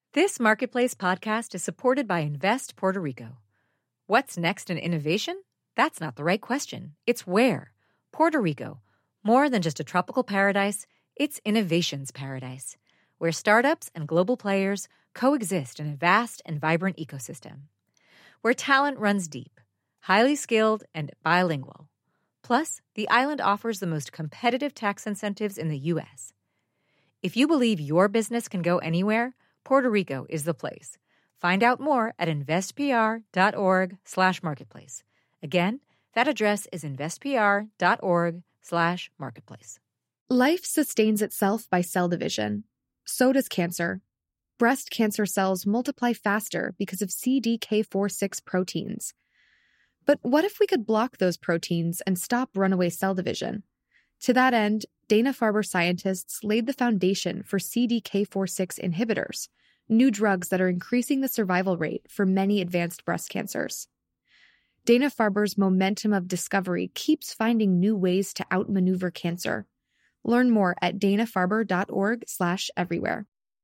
This Marketplace podcast is supported by Invest Puerto Rico. What's next in innovation? That's not the right question. It's where. Puerto Rico. More than just a tropical paradise, it's innovation's paradise, where startups and global players coexist in a vast and vibrant ecosystem. Where talent runs deep, highly skilled, and bilingual. Plus, the island offers the most competitive tax incentives in the U.S. If you believe your business can go anywhere, Puerto Rico is the place. Find out more at investpr.org/marketplace. Again, that address is investpr.org/marketplace. Life sustains itself by cell division. So does cancer. Breast cancer cells multiply faster because of CDK4/6 proteins. But what if we could block those proteins and stop runaway cell division? To that end, Dana-Farber scientists laid the foundation for CDK4/6 inhibitors, new drugs that are increasing the survival rate for many advanced breast cancers. Dana-Farber's momentum of discovery keeps finding new ways to outmaneuver cancer. Learn more at danafarber.org/everywhere.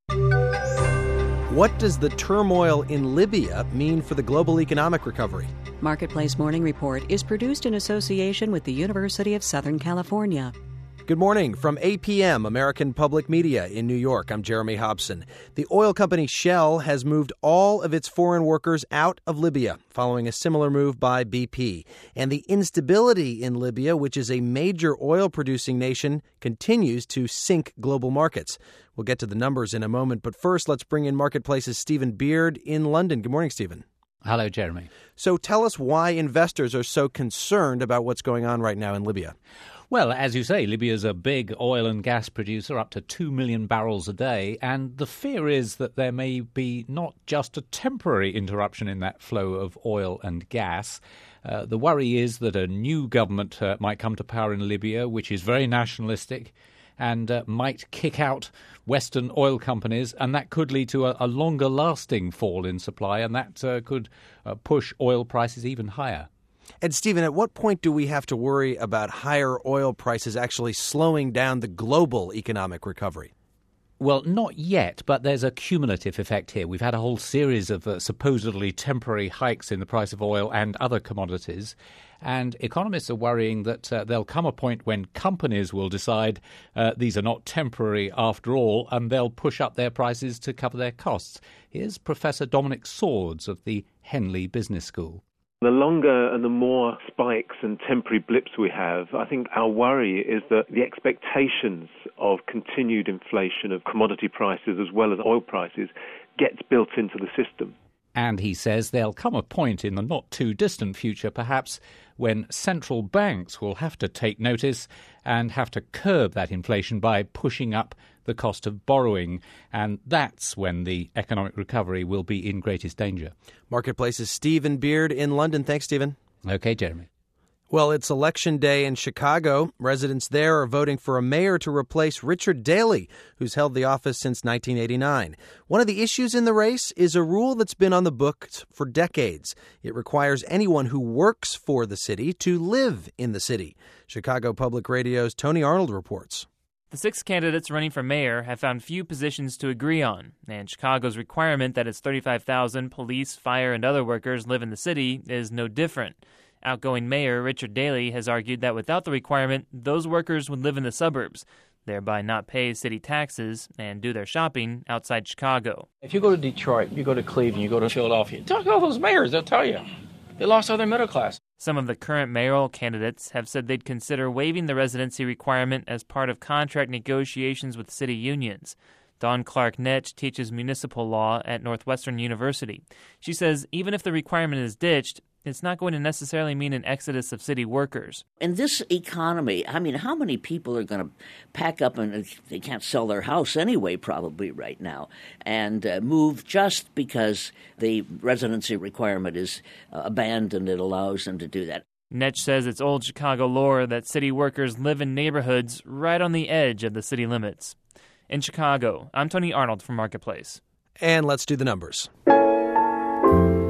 What does the turmoil in Libya mean for the global economic recovery? Marketplace Morning Report is produced in association with the University of Southern California. Good morning from APM, American Public Media in New York. I'm Jeremy Hobson. The oil company Shell has moved all of its foreign workers out of Libya, following a similar move by BP. And the instability in Libya, which is a major oil-producing nation, continues to sink global markets. We'll get to the numbers in a moment, but first let's bring in Marketplace's Stephen Beard in London. Good morning, Stephen. Hello, Jeremy. So tell us why investors are so concerned about what's going on right now in Libya. Well, as you say, Libya is a big oil and gas producer, up to 2 million barrels a day, and the fear is that there may be not just a temporary interruption in that flow of oil and gas. The worry is that a new government might come to power in Libya, which is very nationalistic, and might kick out Western oil companies, and that could lead to a longer-lasting fall in supply, and that could push oil prices even higher. And, Stephen, at what point do we have to worry about higher oil prices actually slowing down the global economic recovery? Well, not yet, but there's a cumulative effect here. We've had a whole series of supposedly temporary hikes in the price of oil and other commodities, and economists are worrying that there'll come a point when companies will decide these are not temporary after all, and they'll push up their prices to cover their costs. Here's Professor Dominic Swords of the Henley Business School. The longer and the more spikes and temporary blips we have, I think our worry is that the expectations of continued inflation of commodity prices as well as oil prices gets built into the system. And he says there'll come a point in the not-too-distant future, perhaps, when central banks will have to take notice and have to curb that inflation by pushing up the cost of borrowing. And that's when the economic recovery will be in greatest danger. Marketplace's Stephen Beard in London. Thanks, Stephen. Okay, Jeremy. Well, it's Election Day in Chicago. Residents there are voting for a mayor to replace Richard Daley, who's held the office since 1989. One of the issues in the race is a rule that's been on the books for decades. It requires anyone who works for the city to live in the city. Chicago Public Radio's Tony Arnold reports. The 6 candidates running for mayor have found few positions to agree on, and Chicago's requirement that its 35,000 police, fire, and other workers live in the city is no different. Outgoing Mayor Richard Daley has argued that without the requirement, those workers would live in the suburbs, thereby not pay city taxes and do their shopping outside Chicago. If you go to Detroit, you go to Cleveland, you go to Philadelphia, talk to all those mayors, they'll tell you. They lost all their middle class. Some of the current mayoral candidates have said they'd consider waiving the residency requirement as part of contract negotiations with city unions. Dawn Clark-Netsch teaches municipal law at Northwestern University. She says even if the requirement is ditched, it's not going to necessarily mean an exodus of city workers. In this economy, I mean, how many people are going to pack up and they can't sell their house anyway probably right now and move just because the residency requirement is abandoned? It allows them to do that. Netsch says it's old Chicago lore that city workers live in neighborhoods right on the edge of the city limits. In Chicago, I'm Tony Arnold from Marketplace. And let's do the numbers.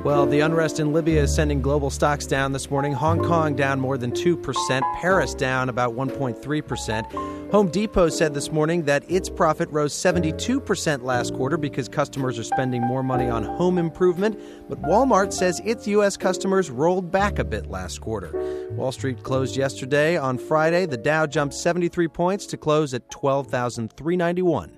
Well, the unrest in Libya is sending global stocks down this morning. Hong Kong down more than 2%. Paris down about 1.3%. Home Depot said this morning that its profit rose 72% last quarter because customers are spending more money on home improvement. But Walmart says its U.S. customers rolled back a bit last quarter. Wall Street closed yesterday. On Friday, the Dow jumped 73 points to close at 12,391.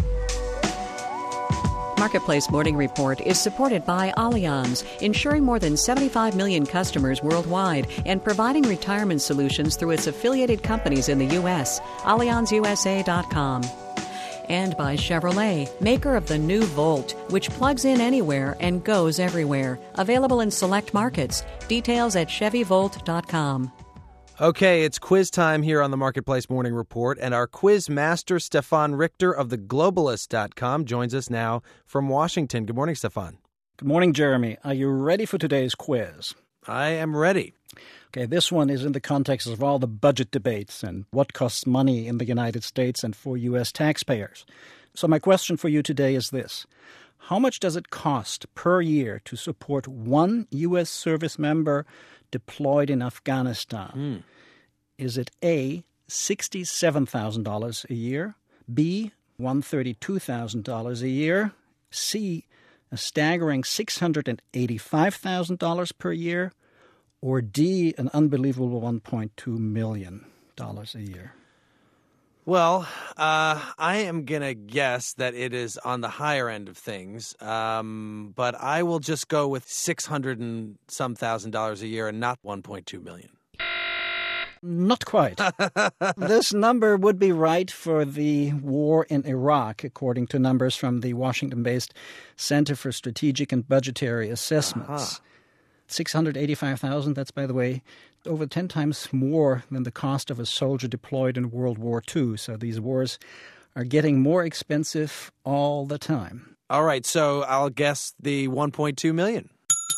Marketplace Morning Report is supported by Allianz, insuring more than 75 million customers worldwide and providing retirement solutions through its affiliated companies in the U.S. AllianzUSA.com. And by Chevrolet, maker of the new Volt, which plugs in anywhere and goes everywhere. Available in select markets. Details at ChevyVolt.com. Okay, it's quiz time here on the Marketplace Morning Report, and our quiz master, Stefan Richter of theglobalist.com, joins us now from Washington. Good morning, Stefan. Good morning, Jeremy. Are you ready for today's quiz? I am ready. Okay, this one is in the context of all the budget debates and what costs money in the United States and for U.S. taxpayers. So my question for you today is this. How much does it cost per year to support one U.S. service member deployed in Afghanistan? Is it A, $67,000 a year, B, $132,000 a year, C, a staggering $685,000 per year, or D, an unbelievable $1.2 million a year? Well, I am going to guess that it is on the higher end of things, but I will just go with $600,000 and some $1,000 a year and not $1.2 million. Not quite. This number would be right for the war in Iraq, according to numbers from the Washington-based Center for Strategic and Budgetary Assessments. $685,000, that's, by the way, over 10 times more than the cost of a soldier deployed in World War II. So these wars are getting more expensive all the time. All right, so I'll guess the $1.2 million.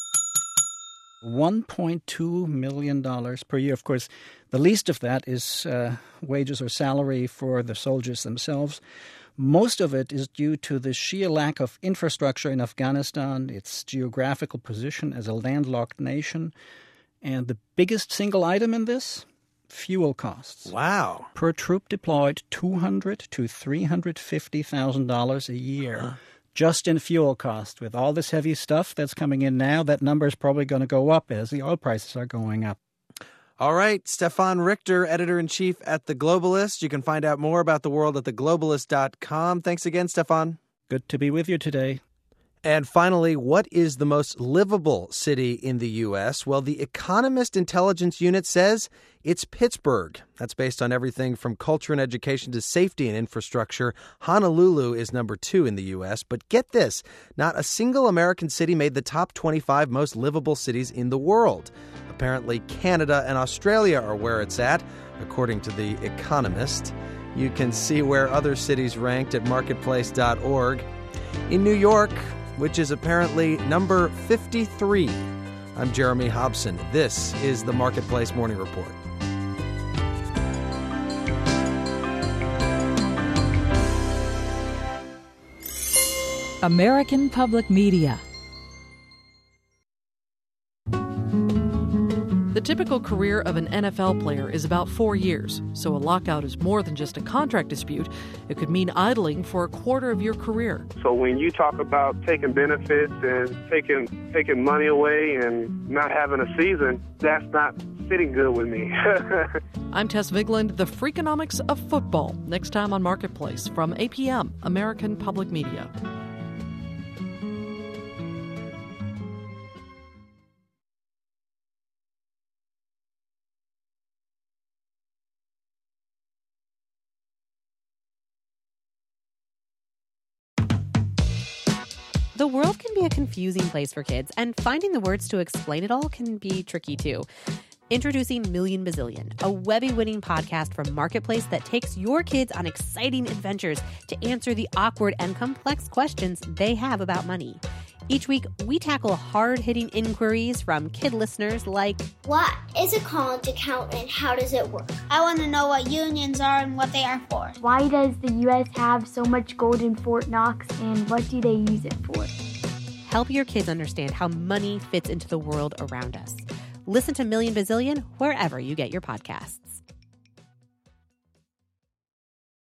$1.2 million per year. Of course, the least of that is wages or salary for the soldiers themselves. Most of it is due to the sheer lack of infrastructure in Afghanistan, its geographical position as a landlocked nation, and the biggest single item in this, fuel costs. Wow. Per troop deployed, $200,000 to $350,000 a year. Just in fuel cost. With all this heavy stuff that's coming in now, that number is probably going to go up as the oil prices are going up. All right, Stefan Richter, editor-in-chief at The Globalist. You can find out more about the world at theglobalist.com. Thanks again, Stefan. Good to be with you today. And finally, what is the most livable city in the U.S.? Well, the Economist Intelligence Unit says it's Pittsburgh. That's based on everything from culture and education to safety and infrastructure. Honolulu is number 2 in the U.S. But get this, not a single American city made the top 25 most livable cities in the world. Apparently, Canada and Australia are where it's at, according to The Economist. You can see where other cities ranked at marketplace.org. In New York, which is apparently number 53. I'm Jeremy Hobson. This is the Marketplace Morning Report. American Public Media. The typical career of an NFL player is about 4 years, so a lockout is more than just a contract dispute. It could mean idling for a quarter of your career. So when you talk about taking benefits and taking money away and not having a season, that's not sitting good with me. I'm Tess Vigland, the Freakonomics of Football, next time on Marketplace from APM, American Public Media. The world can be a confusing place for kids, and finding the words to explain it all can be tricky too. Introducing Million Bazillion, a Webby-winning podcast from Marketplace that takes your kids on exciting adventures to answer the awkward and complex questions they have about money. Each week, we tackle hard-hitting inquiries from kid listeners like, what is a college account and how does it work? I want to know what unions are and what they are for. Why does the U.S. have so much gold in Fort Knox and what do they use it for? help your kids understand how money fits into the world around us. Listen to Million Bazillion wherever you get your podcasts.